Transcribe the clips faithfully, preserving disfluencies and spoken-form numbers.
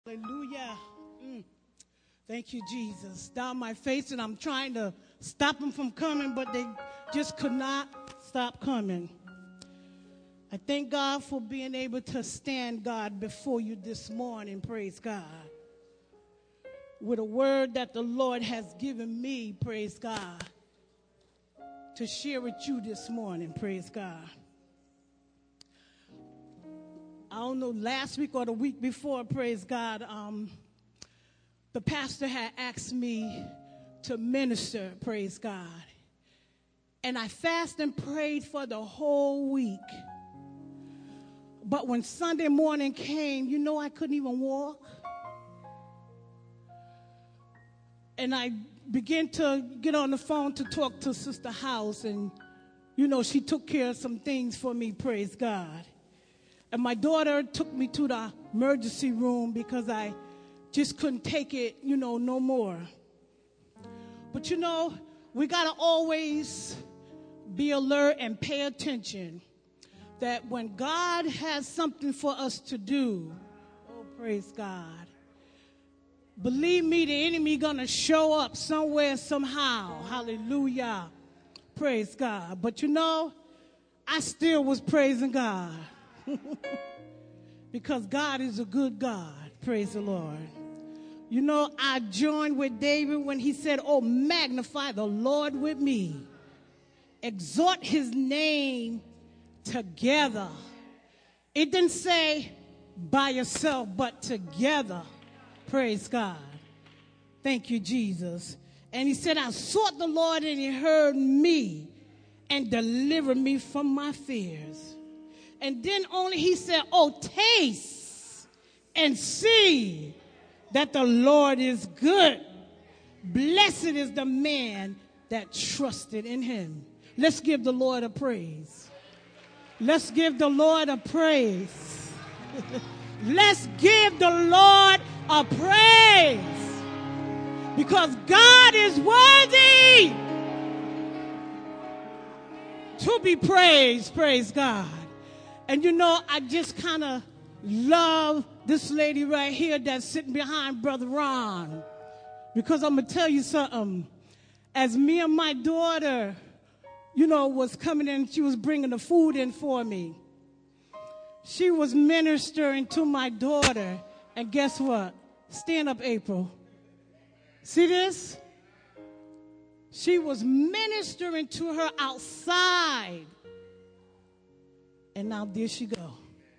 Hallelujah. Mm. Thank you, Jesus. Down my face, and I'm trying to stop them from coming, but they just could not stop coming. I thank God for being able to stand, God, before you this morning, praise God, with a word that the Lord has given me, praise God, to share with you this morning, praise God. I don't know, last week or the week before, praise God, um, the pastor had asked me to minister, praise God. And I fasted and prayed for the whole week. But when Sunday morning came, you know, I couldn't even walk. And I began to get on the phone to talk to Sister House. And, you know, she took care of some things for me, praise God. And my daughter took me to the emergency room because I just couldn't take it, you know, no more. But, you know, we got to always be alert and pay attention that when God has something for us to do, oh, praise God, believe me, the enemy going to show up somewhere, somehow. Hallelujah. Praise God. But, you know, I still was praising God. Because God is a good God. Praise the Lord. You know, I joined with David when he said, oh, magnify the Lord with me. Exhort his name together. It didn't say by yourself, but together. Praise God. Thank you, Jesus. And he said, I sought the Lord and he heard me and delivered me from my fears. And then only he said, oh, taste and see that the Lord is good. Blessed is the man that trusted in him. Let's give the Lord a praise. Let's give the Lord a praise. Let's give the Lord a praise. Because God is worthy to be praised. Praise God. And you know, I just kind of love this lady right here that's sitting behind Brother Ron. Because I'm going to tell you something. As me and my daughter, you know, was coming in, she was bringing the food in for me. She was ministering to my daughter. And guess what? Stand up, April. See this? She was ministering to her outside. And now there she go.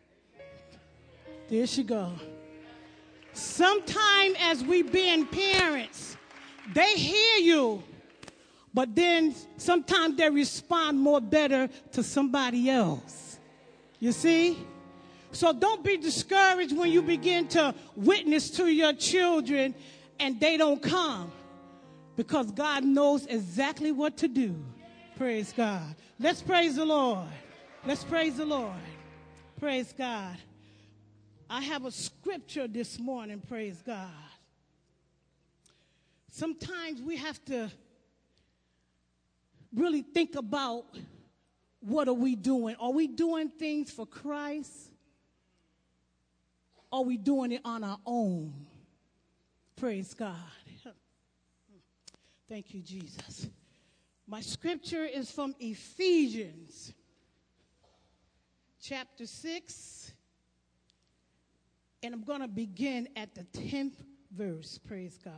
There she go. Sometime as we being parents, they hear you, but then sometimes they respond more better to somebody else. You see? So don't be discouraged when you begin to witness to your children and they don't come, because God knows exactly what to do. Praise God. Let's praise the Lord. Let's praise the Lord. Praise God. I have a scripture this morning, praise God. Sometimes we have to really think about what are we doing. Are we doing things for Christ? Or are we doing it on our own? Praise God. Thank you, Jesus. My scripture is from Ephesians chapter six, and I'm going to begin at the tenth verse. Praise God.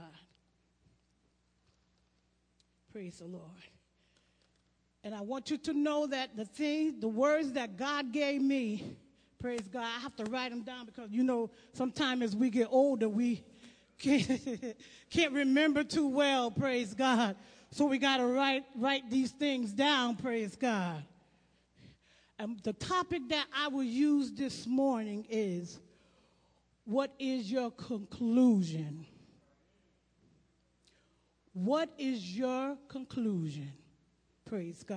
Praise the Lord. And I want you to know that the thing, the words that God gave me, praise God, I have to write them down because, you know, sometimes as we get older, we can't, can't remember too well, praise God. So we got to write, write these things down, praise God. And the topic that I will use this morning is, what is your conclusion? What is your conclusion? Praise God.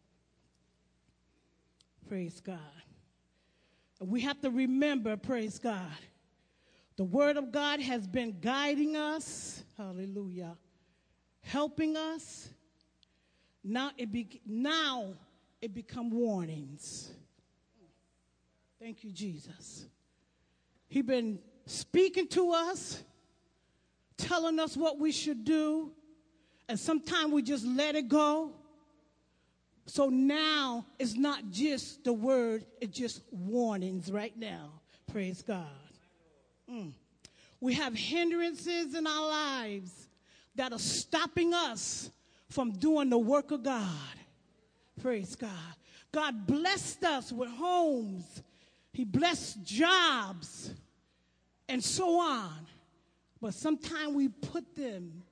Praise God. And we have to remember, praise God, the word of God has been guiding us, hallelujah, helping us. Now it be, now it become warnings. Thank you, Jesus. He been speaking to us, telling us what we should do, and sometimes we just let it go. So now it's not just the word, it's just warnings right now. Praise God. Mm. We have hindrances in our lives that are stopping us from doing the work of God. Praise God. God blessed us with homes. He blessed jobs and so on. But sometimes we put them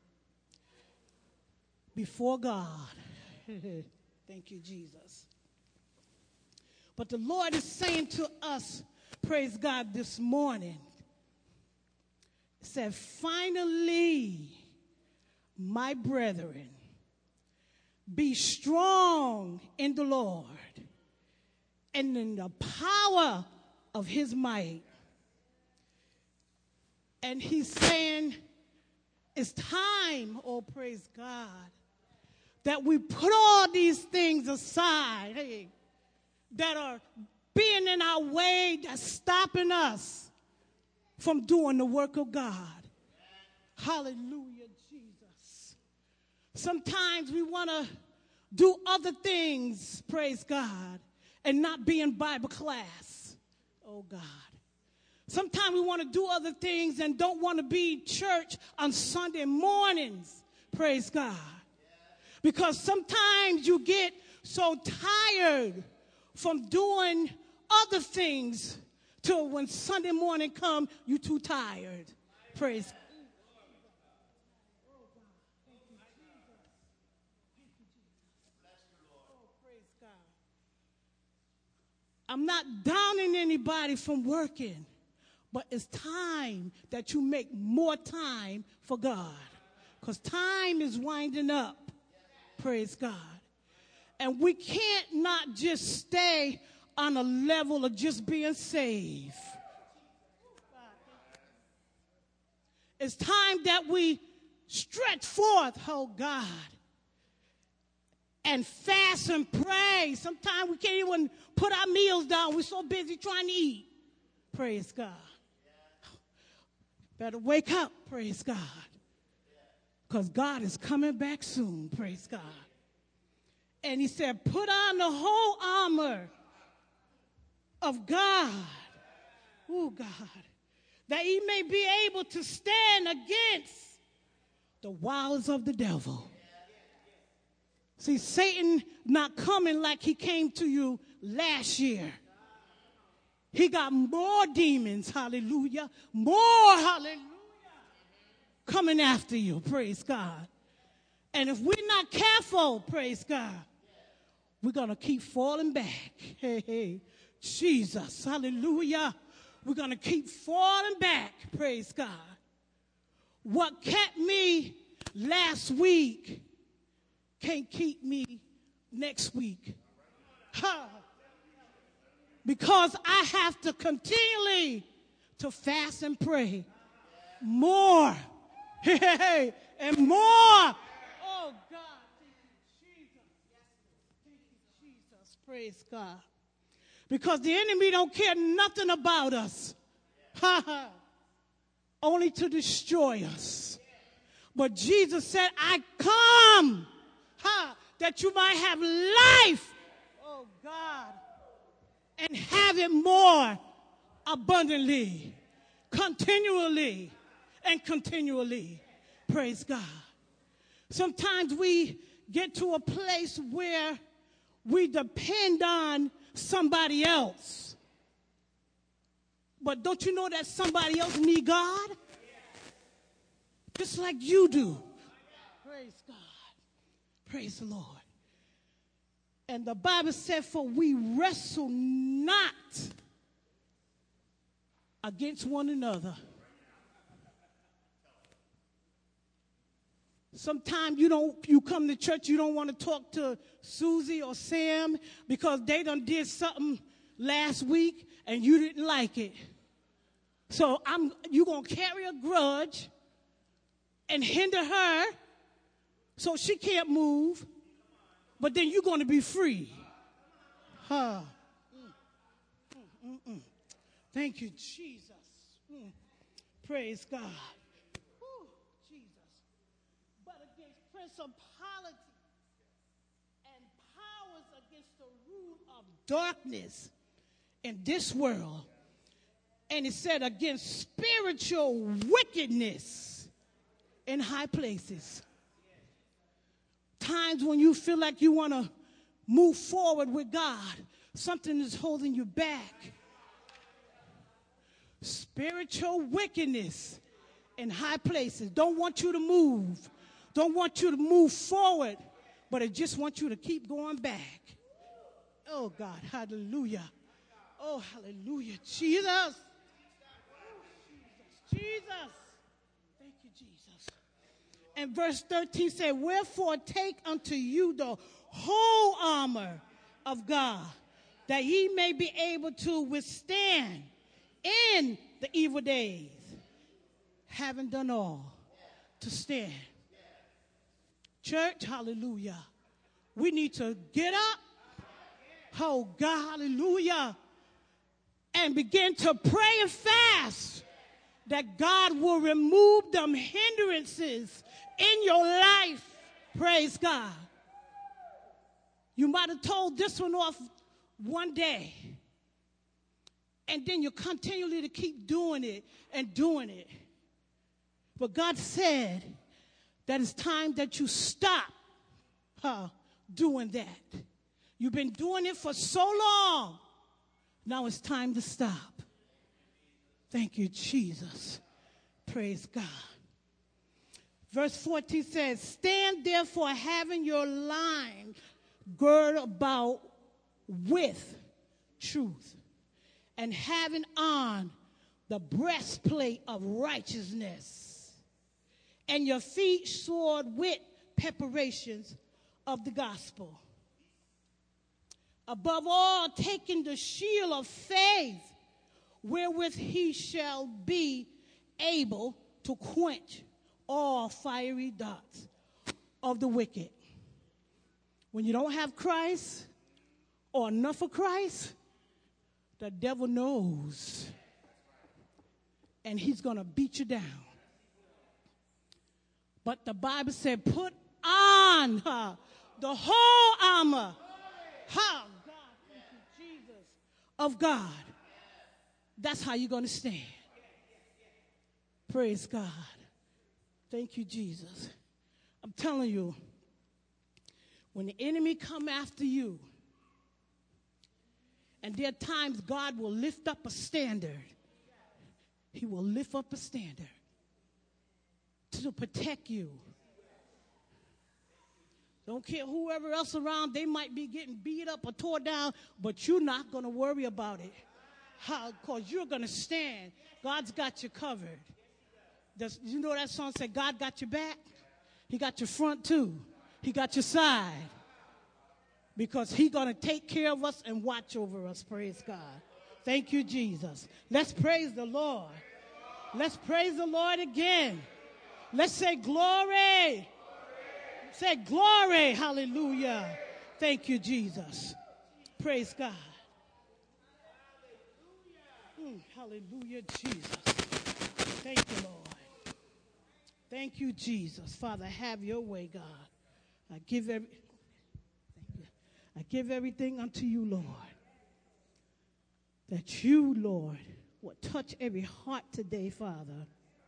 before God. Thank you, Jesus. But the Lord is saying to us, praise God, this morning, he said, finally, my brethren, be strong in the Lord and in the power of his might. And he's saying, it's time, oh praise God, that we put all these things aside, hey, that are being in our way, that's stopping us from doing the work of God. Hallelujah, Jesus. Sometimes we want to do other things, praise God, and not be in Bible class. Oh, God. Sometimes we want to do other things and don't want to be church on Sunday mornings, praise God. Because sometimes you get so tired from doing other things till when Sunday morning comes, you're too tired. Praise God. I'm not downing anybody from working, but it's time that you make more time for God, because time is winding up. Praise God. And we can't not just stay on a level of just being saved. It's time that we stretch forth, oh God, and fast and pray. Sometimes we can't even put our meals down. We're so busy trying to eat. Praise God. Better wake up, praise God. Because God is coming back soon, praise God. And he said, put on the whole armor of God. Oh, God. That he may be able to stand against the wiles of the devil. See, Satan not coming like he came to you last year. He got more demons, hallelujah, more, hallelujah, coming after you, praise God. And if we're not careful, praise God, we're going to keep falling back. Hey, hey, Jesus, hallelujah. We're going to keep falling back, praise God. What kept me last week can't keep me next week. Huh. Because I have to continually to fast and pray more, hey, and more. Oh, God, thank you, Jesus. Thank you, Jesus. Praise God. Because the enemy don't care nothing about us. Only to destroy us. But Jesus said, I come ha, that you might have life. Oh, God. And have it more abundantly, continually, and continually. Praise God. Sometimes we get to a place where we depend on somebody else. But don't you know that somebody else need God? Just like you do. Praise God. Praise the Lord. And the Bible said, for we wrestle not against one another. Sometimes you don't, you come to church, you don't want to talk to Susie or Sam because they done did something last week and you didn't like it. So I'm, you're going to carry a grudge and hinder her so she can't move. But then you're going to be free. Huh. Mm, mm, mm, mm. Thank you, Jesus. Mm. Praise God. Whew, Jesus. But against principalities and powers, against the rule of darkness in this world. And it said against spiritual wickedness in high places. Times when you feel like you want to move forward with God, something is holding you back. Spiritual wickedness in high places. Don't want you to move. Don't want you to move forward, but it just wants you to keep going back. Oh, God, hallelujah. Oh, hallelujah. Jesus. Oh, Jesus. Jesus. Thank you, Jesus. And verse thirteen said, wherefore take unto you the whole armor of God, that ye may be able to withstand in the evil days, having done all to stand. Church, hallelujah. We need to get up, oh God, hallelujah, and begin to pray and fast that God will remove them hindrances in your life. Praise God. You might have told this one off one day, and then you continually to keep doing it and doing it. But God said that it's time that you stop uh, doing that. You've been doing it for so long. Now it's time to stop. Thank you, Jesus. Praise God. Verse fourteen says, stand therefore having your line girt about with truth, and having on the breastplate of righteousness, and your feet shod with preparations of the gospel. Above all, taking the shield of faith, wherewith he shall be able to quench all fiery darts of the wicked. When you don't have Christ or enough of Christ, the devil knows, and he's going to beat you down. But the Bible said, put on uh, the whole armor. How? God, thank you, Jesus, of God. That's how you're going to stand. Praise God. Thank you, Jesus. I'm telling you, when the enemy come after you, and there are times God will lift up a standard. He will lift up a standard to protect you. Don't care whoever else around, they might be getting beat up or tore down, but you're not going to worry about it. How? Because you're going to stand. God's got you covered. Does, you know that song said, God got your back? He got your front too. He got your side. Because he's going to take care of us and watch over us. Praise God. Thank you, Jesus. Let's praise the Lord. Let's praise the Lord again. Let's say glory. Say glory. Hallelujah. Thank you, Jesus. Praise God. Mm, hallelujah, Jesus. Thank you, Lord. Thank you, Jesus. Father, have your way, God. I give every, thank you. I give everything unto you, Lord. That you, Lord, will touch every heart today, Father.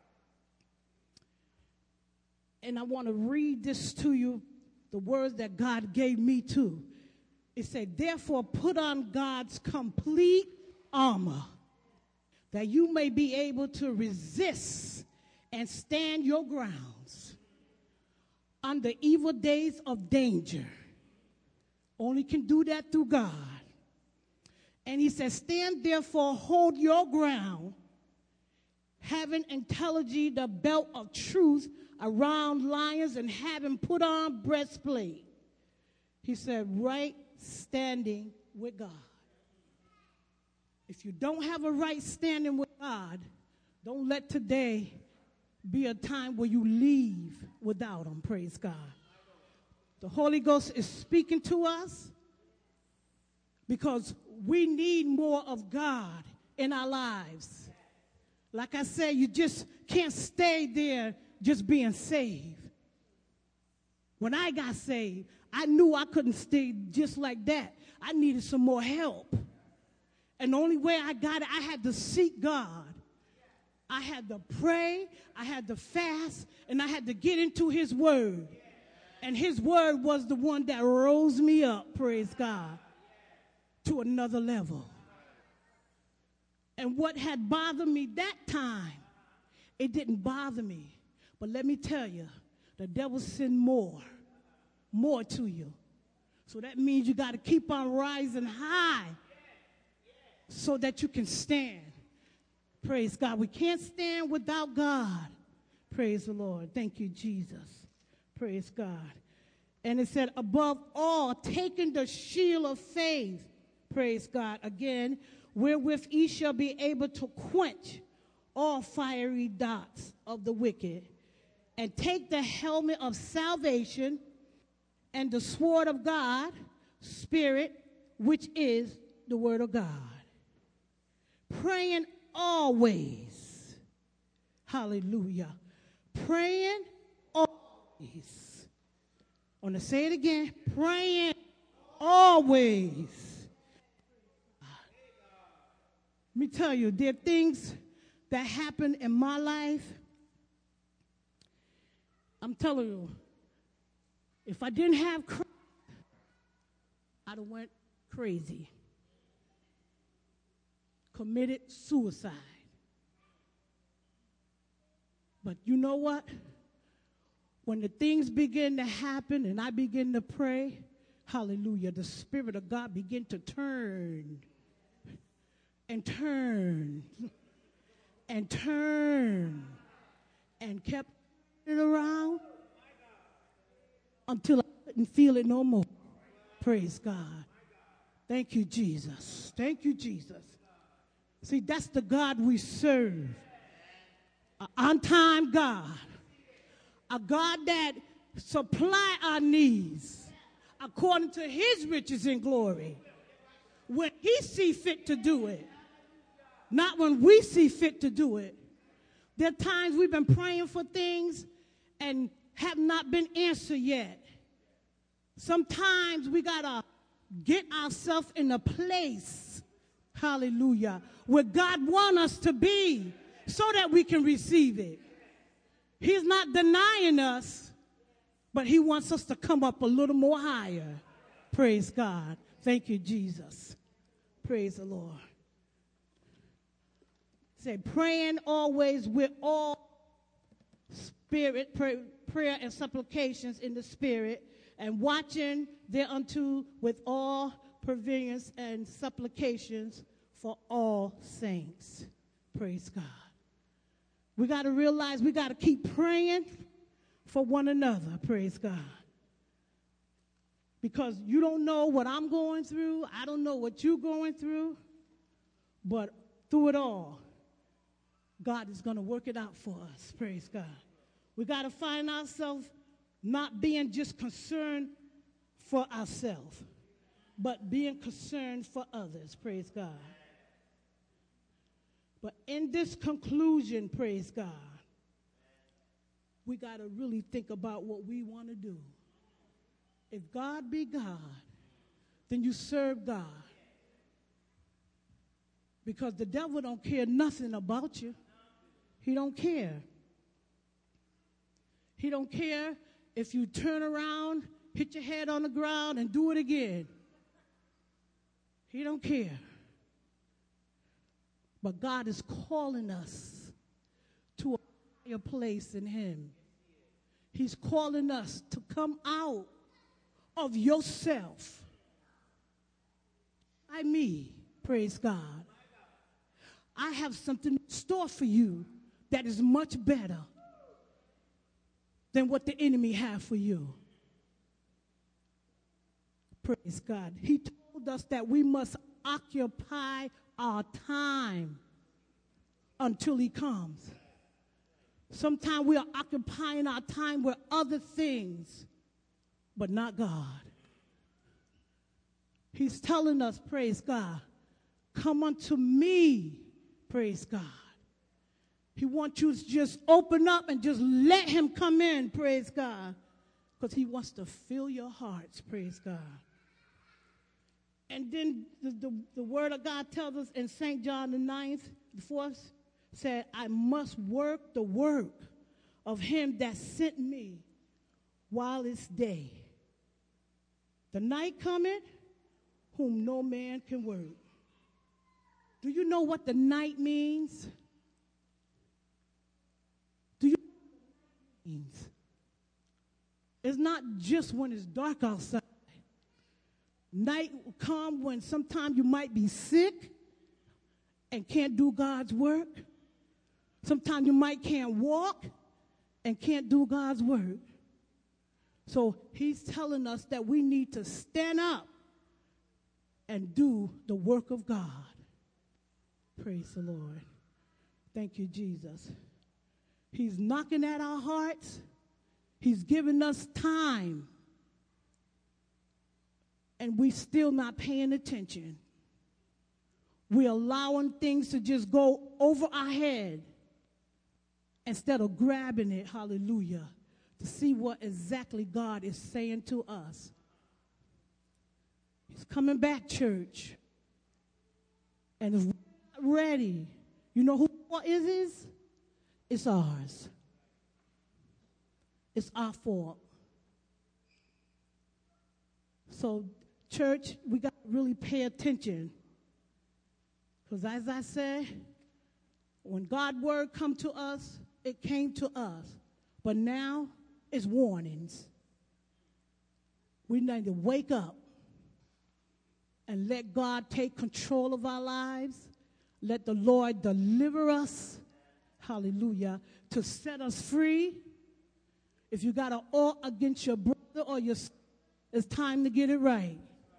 And I want to read this to you, the words that God gave me too. It said, therefore put on God's complete armor, that you may be able to resist and stand your grounds on the evil days of danger. Only can do that through God. And he says, stand therefore, hold your ground, having intelligent the belt of truth around lions, and having put on breastplate. He said, right standing with God. If you don't have a right standing with God, don't let today be a time where you leave without him. Praise God. The Holy Ghost is speaking to us because we need more of God in our lives. Like I said, you just can't stay there just being saved. When I got saved, I knew I couldn't stay just like that. I needed some more help. And the only way I got it, I had to seek God. I had to pray, I had to fast, and I had to get into his word. And his word was the one that rose me up, praise God, to another level. And what had bothered me that time, it didn't bother me. But let me tell you, the devil sent more, more to you. So that means you got to keep on rising high so that you can stand. Praise God. We can't stand without God. Praise the Lord. Thank you, Jesus. Praise God. And it said, above all, taking the shield of faith, praise God, again, wherewith ye shall be able to quench all fiery darts of the wicked, and take the helmet of salvation and the sword of God, Spirit, which is the word of God. Praying always. Hallelujah. Praying always. I want to say it again. Praying always. Let me tell you, there are things that happen in my life. I'm telling you, if I didn't have Christ, I'd have went crazy. Committed suicide. But you know what? When the things begin to happen and I begin to pray, hallelujah, the Spirit of God began to turn and turn and turn and kept it around until I couldn't feel it no more. Praise God. Thank you, Jesus. Thank you, Jesus. See, that's the God we serve. An on-time God. A God that supply our needs according to his riches and glory. When he see fit to do it. Not when we see fit to do it. There are times we've been praying for things and have not been answered yet. Sometimes we got to get ourselves in a place, hallelujah, where God wants us to be so that we can receive it. He's not denying us, but he wants us to come up a little more higher. Praise God. Thank you, Jesus. Praise the Lord. Say, praying always with all spirit, pray, prayer and supplications in the spirit, and watching thereunto with all perseverance and supplications for all saints. Praise God. We got to realize we got to keep praying for one another. Praise God. Because you don't know what I'm going through. I don't know what you're going through. But through it all, God is going to work it out for us. Praise God. We got to find ourselves not being just concerned for ourselves, but being concerned for others. Praise God. But in this conclusion, praise God, we got to really think about what we want to do. If God be God, then you serve God. Because the devil don't care nothing about you. He don't care. He don't care if you turn around, hit your head on the ground, and do it again. He don't care. But God is calling us to a higher place in him. He's calling us to come out of yourself. I me, praise God. I have something in store for you that is much better than what the enemy have for you. Praise God. He told us that we must occupy our time until he comes. Sometimes we are occupying our time with other things, but not God. He's telling us, praise God, come unto me, praise God, He wants you to just open up and just let him come in, praise God. Because he wants to fill your hearts, praise God. And then the, the, the word of God tells us in Saint John the ninth, the fourth, said, I must work the work of him that sent me while it's day. The night cometh, whom no man can work. Do you know what the night means? Do you know what it means? It's not just when it's dark outside. Night will come when sometimes you might be sick and can't do God's work. Sometimes you might can't walk and can't do God's work. So he's telling us that we need to stand up and do the work of God. Praise the Lord. Thank you, Jesus. He's knocking at our hearts. He's giving us time. And we still not paying attention. We're allowing things to just go over our head instead of grabbing it, hallelujah, to see what exactly God is saying to us. He's coming back, church. And if we're not ready, you know who what is his? It's ours. It's our fault. So, church, we got to really pay attention. Because as I said, when God's word come to us, it came to us. But now, it's warnings. We need to wake up and let God take control of our lives. Let the Lord deliver us, hallelujah, to set us free. If you got an ought against your brother or your sister, it's time to get it right.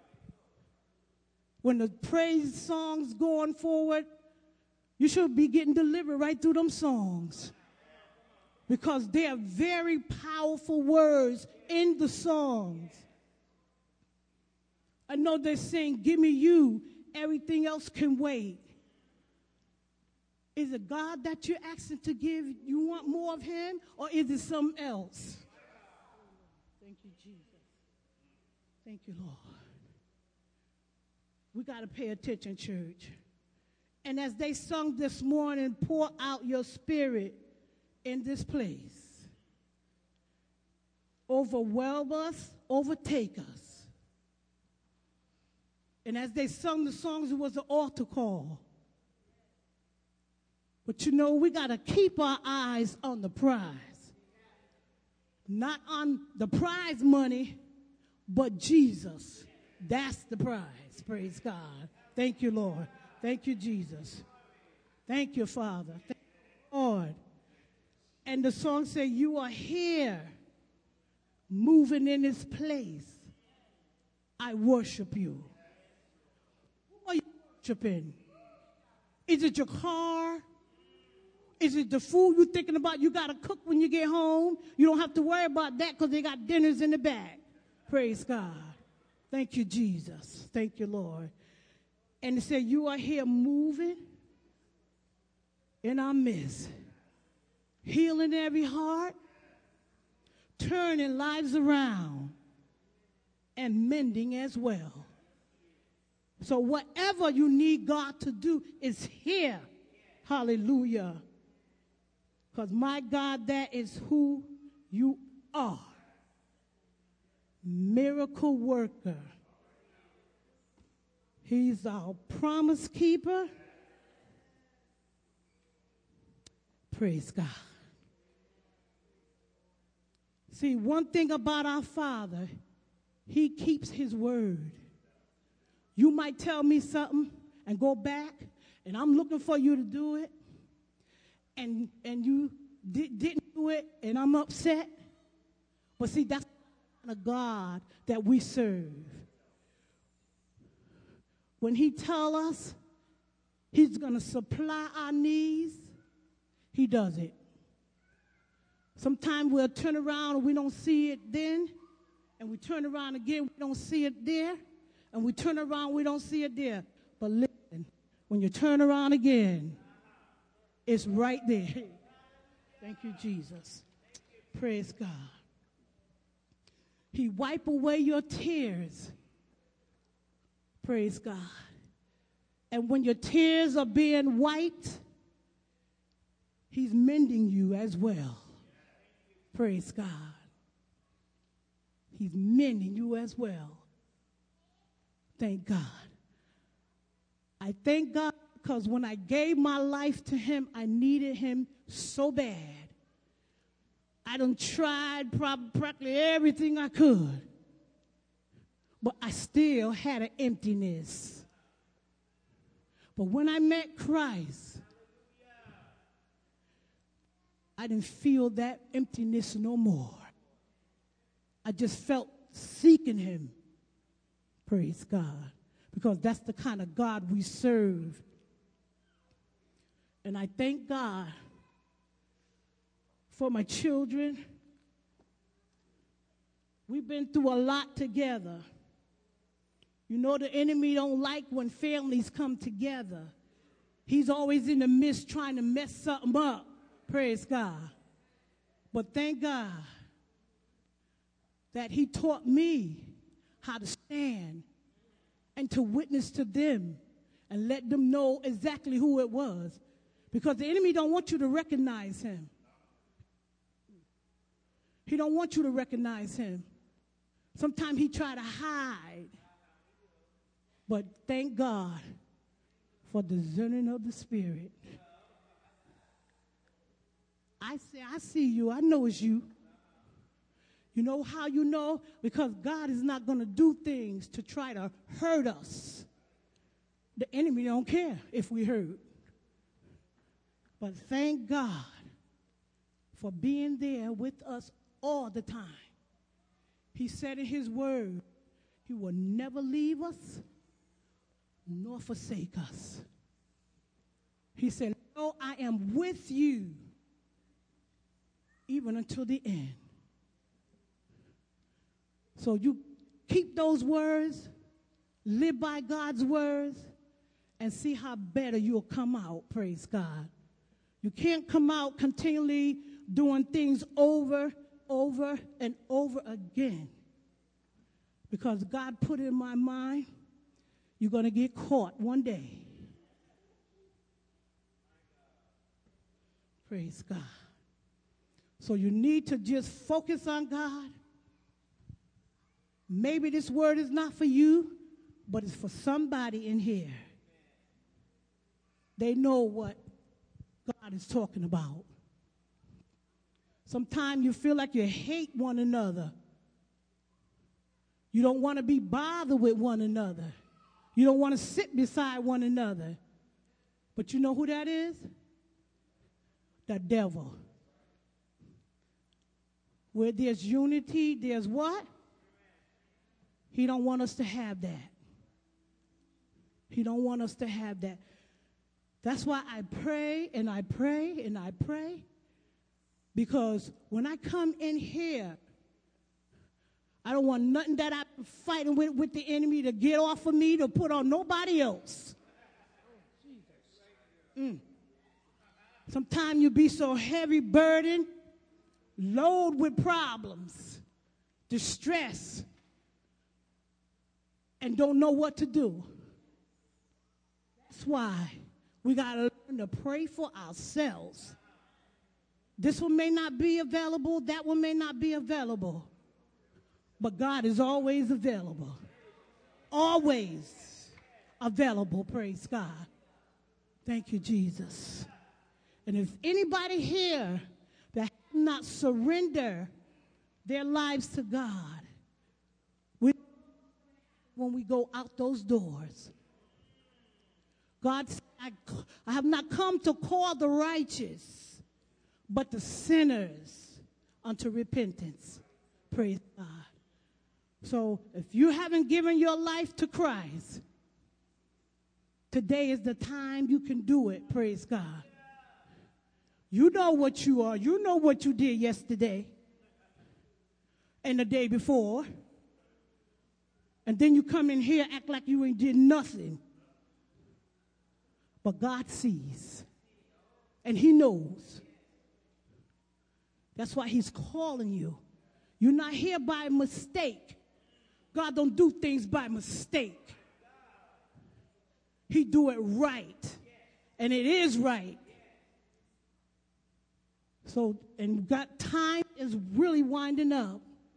When the praise songs going forward, you should be getting delivered right through them songs. Because they are very powerful words in the songs. I know they're saying, give me you, everything else can wait. Is it God that you're asking to give? You want more of him? Or is it something else? Thank you, Jesus. Thank you, Lord. We got to pay attention, church. And as they sung this morning, pour out your spirit in this place. Overwhelm us, overtake us. And as they sung the songs, it was an altar call. But you know, we got to keep our eyes on the prize. Not on the prize money, but Jesus. That's the prize. Praise God. Thank you, Lord. Thank you, Jesus. Thank you, Father. Thank you, Lord. And the song said, you are here, moving in this place. I worship you. Who are you worshiping? Is it your car? Is it the food you're thinking about you got to cook when you get home? You don't have to worry about that because they got dinners in the back. Praise God. Thank you, Jesus. Thank you, Lord. And it said, you are here moving in our midst, healing every heart, turning lives around, and mending as well. So whatever you need God to do is here. Hallelujah. Because my God, that is who you are. Miracle worker. He's our promise keeper. Praise God. See, one thing about our Father, he keeps his word. You might tell me something and go back, and I'm looking for you to do it, and and you di- didn't do it, and I'm upset. But see, that's the God that we serve. When he tell us he's going to supply our needs, he does it. Sometimes we'll turn around and we don't see it then, and we turn around again, we don't see it there, and we turn around, we don't see it there. But listen, when you turn around again, It's right there. Thank you, Jesus. Praise God. He wipe away your tears. Praise God. And when your tears are being wiped, he's mending you as well. Praise God. He's mending you as well. Thank God. I thank God because when I gave my life to him, I needed him so bad. I done tried practically everything I could, but I still had an emptiness. But when I met Christ, I didn't feel that emptiness no more. I just felt seeking him. Praise God. Because that's the kind of God we serve. And I thank God for my children. We've been through a lot together. You know the enemy don't like when families come together. He's always in the midst trying to mess something up. Praise God. But thank God that he taught me how to stand and to witness to them and let them know exactly who it was. Because the enemy don't want you to recognize him. He don't want you to recognize him. Sometimes he try to hide. But thank God for discerning of the spirit. I say, I see you. I know it's you. You know how you know? Because God is not going to do things to try to hurt us. The enemy don't care if we hurt. But thank God for being there with us all the time. He said in his word, he will never leave us nor forsake us. He said, "Lo, I am with you even until the end." So you keep those words, live by God's words, and see how better you'll come out, praise God. You can't come out continually doing things over, over, and over again. Because God put in my mind, you're going to get caught one day. Praise God. So you need to just focus on God. Maybe this word is not for you, but it's for somebody in here. They know what God is talking about. Sometimes you feel like you hate one another. You don't want to be bothered with one another. You don't want to sit beside one another. But you know who that is? The devil. Where there's unity, there's what? He don't want us to have that. He don't want us to have that. That's why I pray and I pray and I pray. Because when I come in here, I don't want nothing that I'm fighting with, with the enemy to get off of me to put on nobody else. Mm. Sometimes you be so heavy burdened, loaded with problems, distress, and don't know what to do. That's why we got to learn to pray for ourselves. This one may not be available, that one may not be available, but God is always available. Always available, praise God. Thank you, Jesus. And if anybody here that have not surrendered their lives to God, we, when we go out those doors, God said, I, I have not come to call the righteous, but the sinners unto repentance. Praise God. So if you haven't given your life to Christ, today is the time you can do it. Praise God. You know what you are. You know what you did yesterday and the day before. And then you come in here, act like you ain't did nothing. But God sees. And he knows. That's why he's calling you. You're not here by mistake. God don't do things by mistake. He do it right. And it is right. So, and got time is really winding up.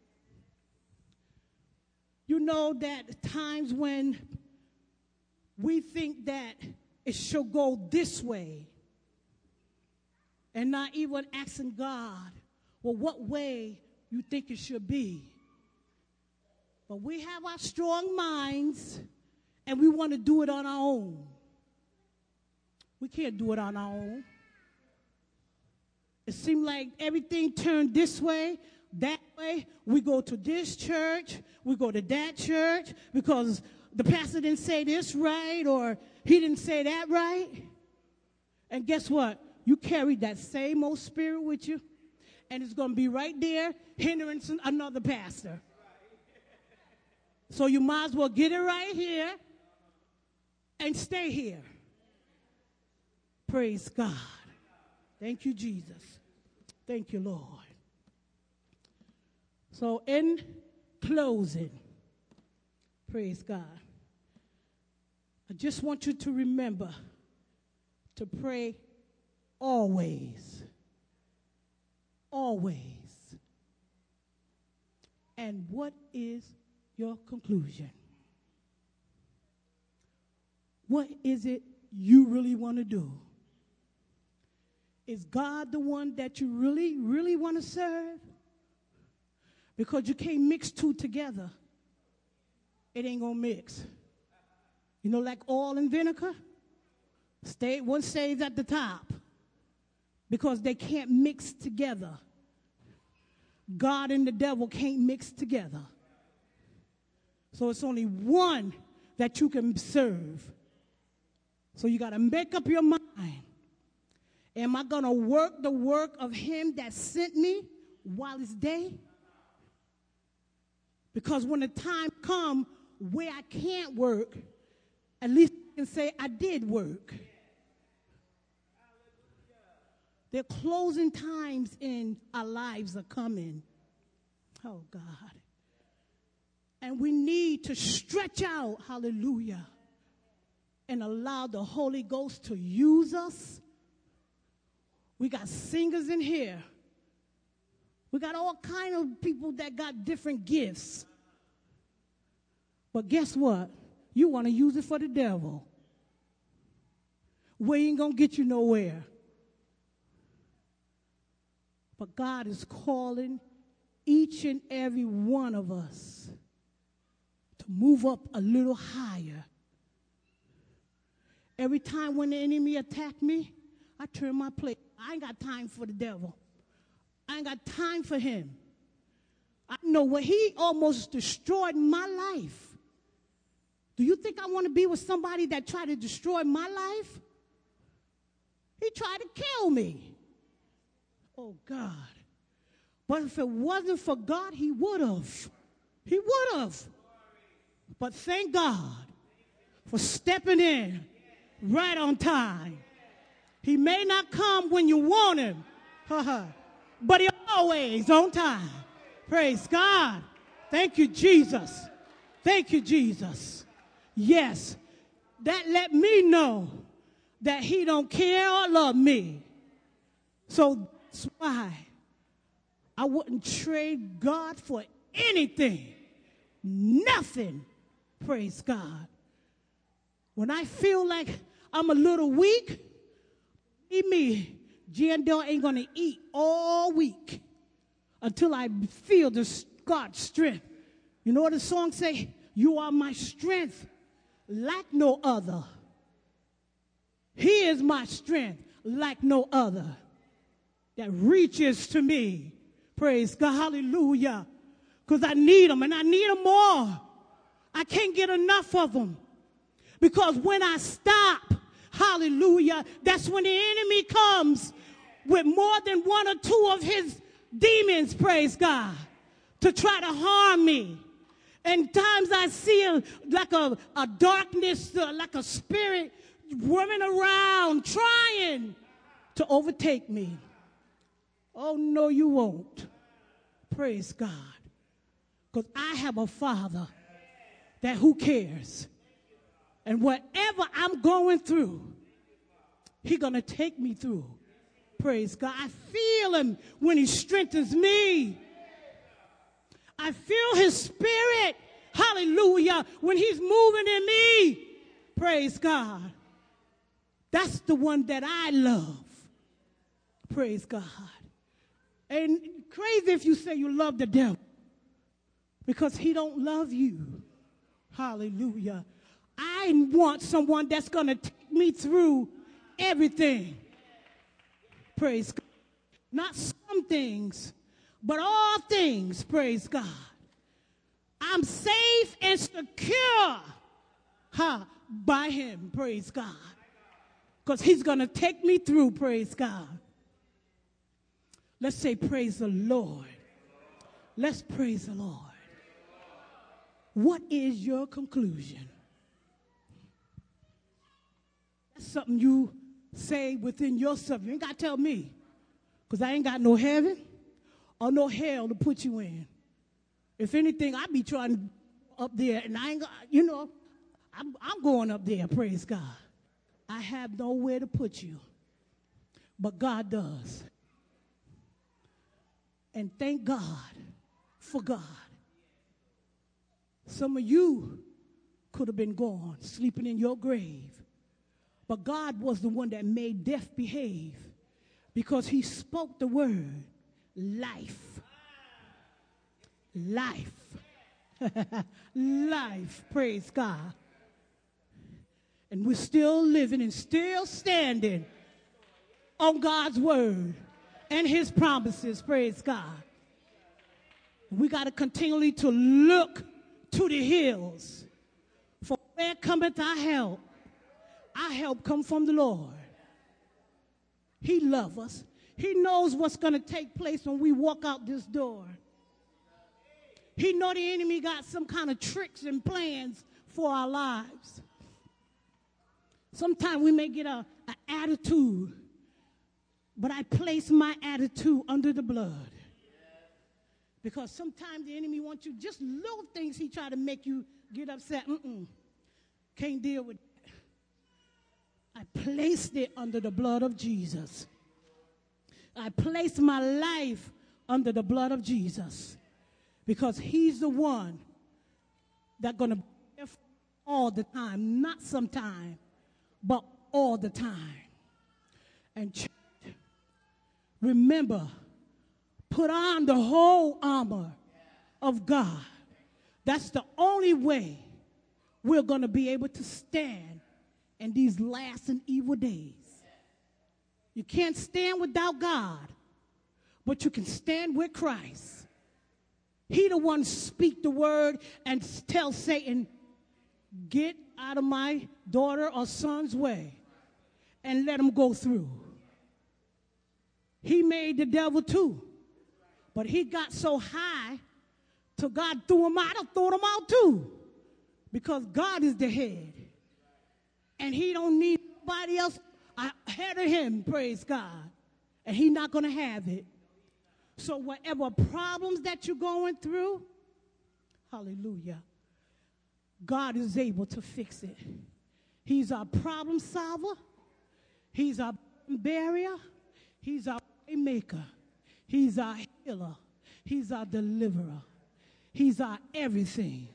You know that times when we think that it should go this way and not even asking God, well, what way you think it should be. But we have our strong minds and we want to do it on our own. We can't do it on our own. It seemed like everything turned this way, that way. We go to this church, we go to that church because the pastor didn't say this right or he didn't say that right. And guess what? You carry that same old spirit with you, and it's going to be right there hindering another pastor. So you might as well get it right here and stay here. Praise God. Thank you, Jesus. Thank you, Lord. So in closing, praise God, I just want you to remember to pray always. Always. And what is your conclusion? What is it you really want to do? Is God the one that you really, really want to serve? Because you can't mix two together. It ain't going to mix. You know, like oil and vinegar? Stay, one stays at the top because they can't mix together. God and the devil can't mix together. So it's only one that you can serve. So you got to make up your mind. Am I going to work the work of him that sent me while it's day? Because when the time comes where I can't work, at least I can say I did work. There are closing times in our lives are coming. Oh, God. And we need to stretch out, hallelujah, and allow the Holy Ghost to use us. We got singers in here. We got all kind of people that got different gifts. But guess what? You want to use it for the devil. We ain't going to get you nowhere. But God is calling each and every one of us to move up a little higher. Every time when the enemy attack me, I turn my plate. I ain't got time for the devil. I ain't got time for him. I know what he almost destroyed my life. Do you think I want to be with somebody that tried to destroy my life? He tried to kill me. Oh, God. But if it wasn't for God, he would have. He would have. But thank God for stepping in right on time. He may not come when you want him, but he's always on time. Praise God. Thank you, Jesus. Thank you, Jesus. Yes, that let me know that he don't care or love me. So that's why I wouldn't trade God for anything. Nothing. Praise God. When I feel like I'm a little weak, eat me. Jandel ain't going to eat all week until I feel the God's strength. You know what the song say? You are my strength like no other. He is my strength like no other that reaches to me. Praise God. Hallelujah. Because I need them and I need them more. I can't get enough of them. Because when I stop, hallelujah, that's when the enemy comes with more than one or two of his demons, praise God, to try to harm me. And times I see a, like a, a darkness, uh, like a spirit roaming around, trying to overtake me. Oh, no, you won't. Praise God. Because I have a Father that who cares. And whatever I'm going through, He's going to take me through. Praise God. I feel Him when He strengthens me. I feel His Spirit, hallelujah, when He's moving in me. Praise God. That's the one that I love. Praise God. And crazy if you say you love the devil, because he don't love you. Hallelujah. I want someone that's going to take me through everything. Praise God. Not some things, but all things. Praise God. I'm safe and secure, huh, by Him. Praise God. Because He's going to take me through. Praise God. Let's say praise the Lord. Let's praise the Lord. What is your conclusion? That's something you say within yourself. You ain't got to tell me, because I ain't got no heaven or no hell to put you in. If anything, I be trying up there, and I ain't got, you know, I'm, I'm going up there, praise God. I have nowhere to put you, but God does. And thank God for God. Some of you could have been gone, sleeping in your grave. But God was the one that made death behave, because He spoke the word, life. Life. Life. Praise God. And we're still living and still standing on God's word and His promises. Praise God. We got to continually to look to the hills, for where cometh our help? Our help come from the Lord. He loves us. He knows what's going to take place when we walk out this door. He know the enemy got some kind of tricks and plans for our lives. Sometimes we may get a, an attitude, but I place my attitude under the blood. Because sometimes the enemy wants you, just little things he try to make you get upset. Mm-mm. Can't deal with that. I placed it under the blood of Jesus. I placed my life under the blood of Jesus. Because He's the one that's going to be there all the time. Not sometime, but all the time. And church, remember, put on the whole armor of God. That's the only way we're going to be able to stand in these last and evil days. You can't stand without God, but you can stand with Christ. He the one speak the word and tell Satan, get out of my daughter or son's way, and let him go through. He made the devil too. But he got so high till God threw him out. I threw him out too. Because God is the head. And He don't need nobody else ahead of Him, praise God. And He's not going to have it. So whatever problems that you're going through, hallelujah, God is able to fix it. He's our problem solver. He's our barrier. He's our way maker. He's our healer. He's our deliverer. He's our everything.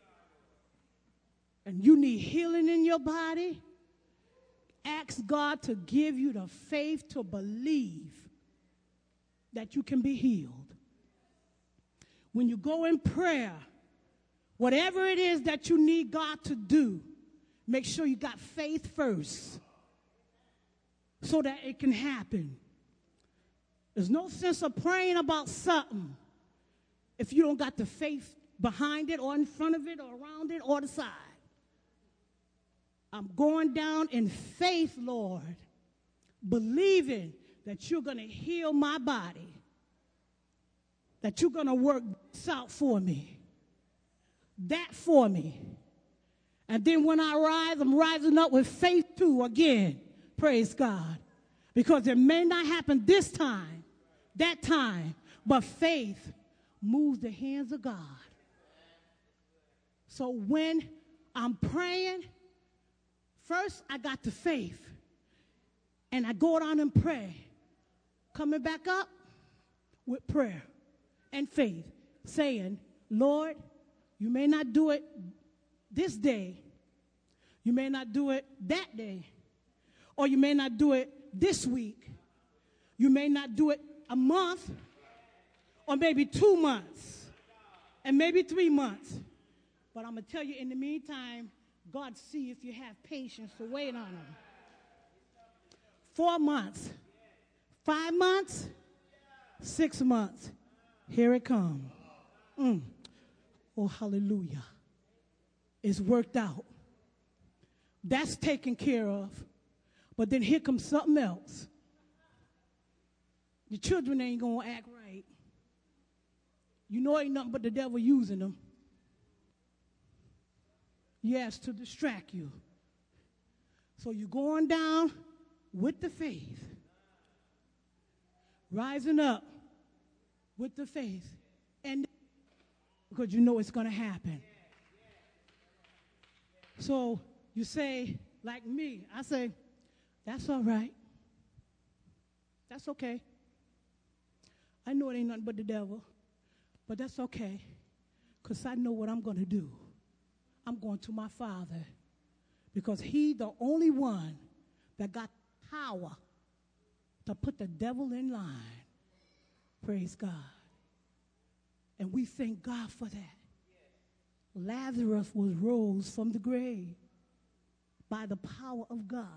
And you need healing in your body, ask God to give you the faith to believe that you can be healed. When you go in prayer, whatever it is that you need God to do, make sure you got faith first so that it can happen. There's no sense of praying about something if you don't got the faith behind it or in front of it or around it or the side. I'm going down in faith, Lord, believing that you're going to heal my body, that you're going to work this out for me, that for me. And then when I rise, I'm rising up with faith too again. Praise God. Because it may not happen this time, that time, but faith moves the hands of God. So when I'm praying, first I got the faith, and I go down and pray. Coming back up with prayer and faith, saying, Lord, you may not do it this day, you may not do it that day, or you may not do it this week, you may not do it a month, or maybe two months, and maybe three months. But I'm going to tell you, in the meantime, God see if you have patience to wait on him. Four months, five months, six months, here it comes. Mm. Oh, hallelujah. It's worked out. That's taken care of. But then here comes something else. The children ain't going to act right. You know ain't nothing but the devil using them. Yes, to distract you. So you're going down with the faith. Rising up with the faith. And because you know it's going to happen. So you say, like me, I say, that's all right. That's okay. I know it ain't nothing but the devil, but that's okay, because I know what I'm going to do. I'm going to my Father, because he's the only one that got power to put the devil in line. Praise God. And we thank God for that. Lazarus was rose from the grave by the power of God.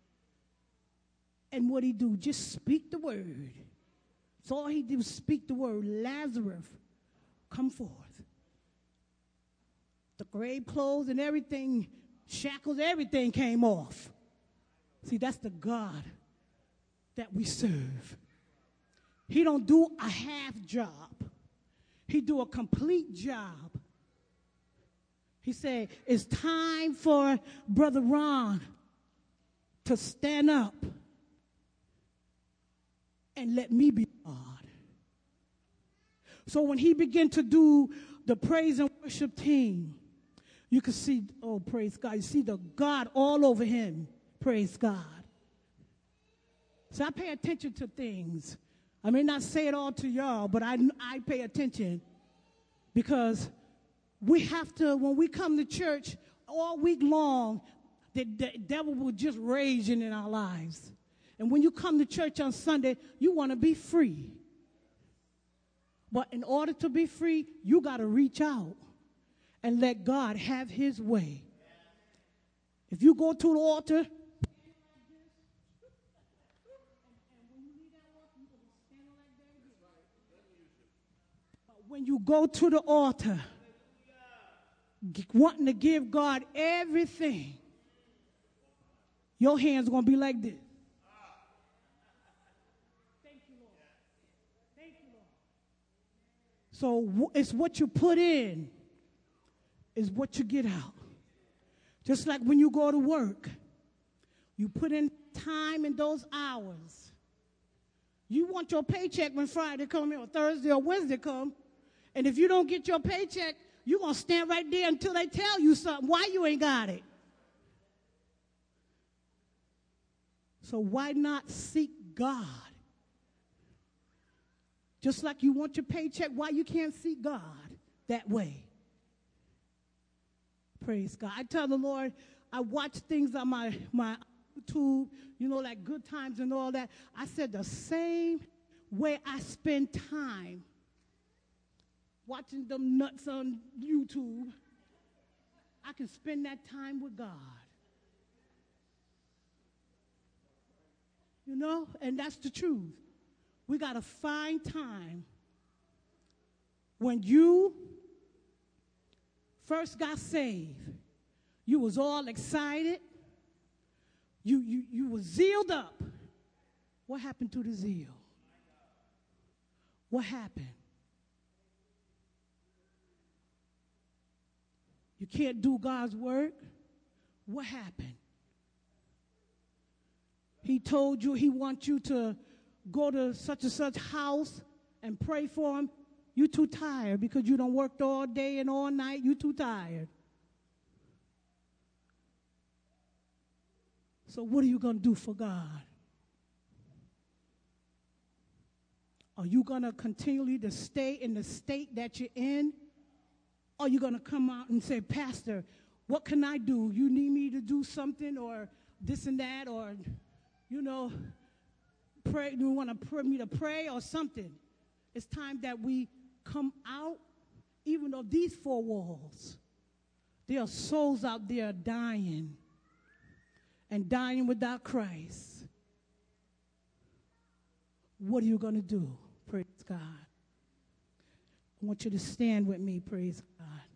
And what he do? Just speak the word. That's all he did was speak the word. Lazarus, come forth. The grave clothes and everything, shackles, everything came off. See, that's the God that we serve. He don't do a half job. He do a complete job. He said, it's time for Brother Ron to stand up and let me be God. So when he began to do the praise and worship team, you could see, oh, praise God, you see the God all over him. Praise God. So I pay attention to things. I may not say it all to y'all, but I, I pay attention, because we have to, when we come to church all week long, the, the devil will just raging in our lives. And when you come to church on Sunday, you want to be free. But in order to be free, you got to reach out and let God have his way. If you go to the altar, when you go to the altar, wanting to give God everything, your hands are going to be like this. Thank you, Lord. Thank you, Lord. So it's what you put in is what you get out. Just like when you go to work, you put in time in those hours. You want your paycheck when Friday come or Thursday or Wednesday come. And if you don't get your paycheck, you're going to stand right there until they tell you something, why you ain't got it. So why not seek God? Just like you want your paycheck, why you can't seek God that way? Praise God. I tell the Lord, I watch things on my, my YouTube, you know, like Good Times and all that. I said the same way I spend time watching them nuts on YouTube, I can spend that time with God. You know, and that's the truth. We got to find time. When you first got saved, you was all excited. You, you, you were zealed up. What happened to the zeal? What happened? You can't do God's work. What happened? he told you he wants you to go to such and such house and pray for him, you're too tired because you done worked all day and all night. You're too tired. So what are you going to do for God? Are you going to continually to stay in the state that you're in? Or are you going to come out and say, Pastor, what can I do? You need me to do something or this and that, or, you know, pray. You want to pray me to pray or something? It's time that we come out, even though these four walls, there are souls out there dying and dying without Christ. What are you going to do? Praise God. I want you to stand with me, praise God.